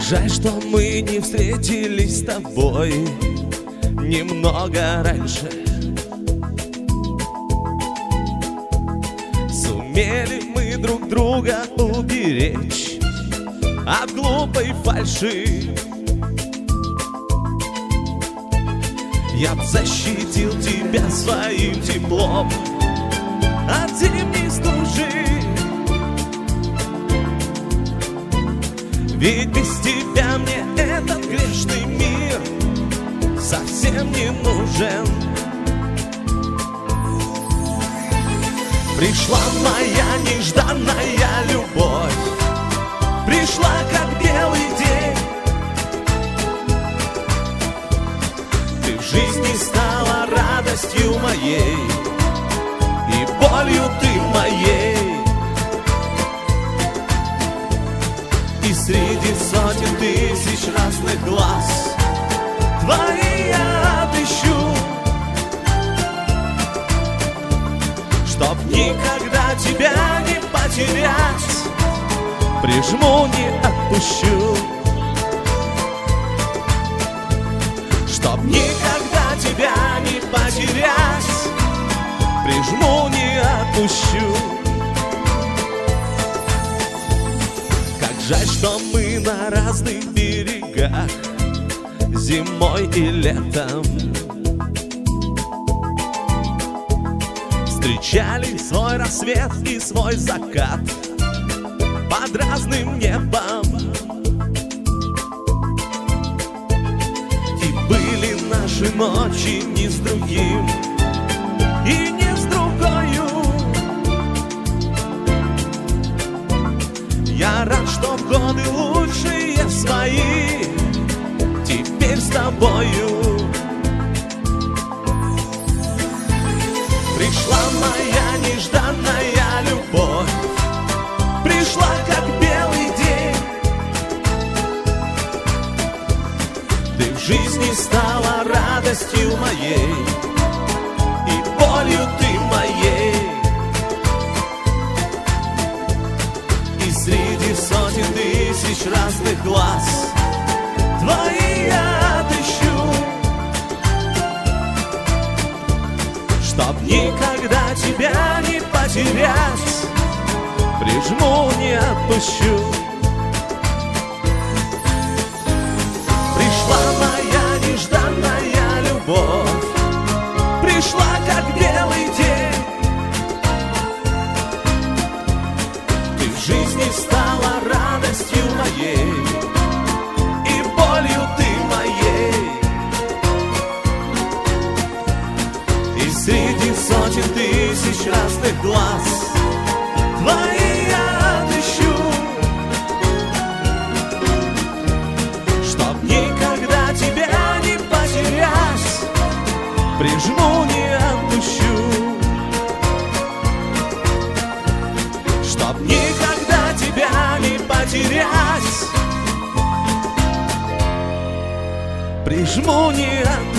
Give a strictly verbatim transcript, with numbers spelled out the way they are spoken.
жаль, что мы не встретились с тобой немного раньше. Сумели мы друг друга уберечь от глупой фальши. Я б защитил тебя своим теплом от зимней стужи. Ведь без тебя мне этот грешный мир совсем не нужен. Пришла моя нежданная любовь, пришла как белый день. Ты в жизни стала радостью моей и болью ты моей. И среди сотен тысяч разных глаз твои я отыщу, чтоб никогда тебя не потерять, прижму, не отпущу. Чтоб никогда тебя не потерять, прижму, не отпущу. Как жаль, что мы на разных берегах зимой и летом встречали свой рассвет и свой закат под разным небом. И были наши ночи не с другим и не с другою. Я рад, что в годы лучшие свои теперь с тобою. Пришла моя нежданная любовь, пришла как белый день. Ты в жизни стала радостью моей и болью ты моей. И среди сотен тысяч разных глаз твои я отыщу, чтоб никогда тебя не потерять, прижму, не отпущу. Пришла моя нежданная любовь, пришла как белый день. Ты в жизни стала радостью моей и болью ты моей. И среди сотен тысяч разных глаз твои я отыщу, чтоб никогда тебя не потерять, прижму, не отпущу. Чтоб никогда тебя не потерять, прижму, не отпущу.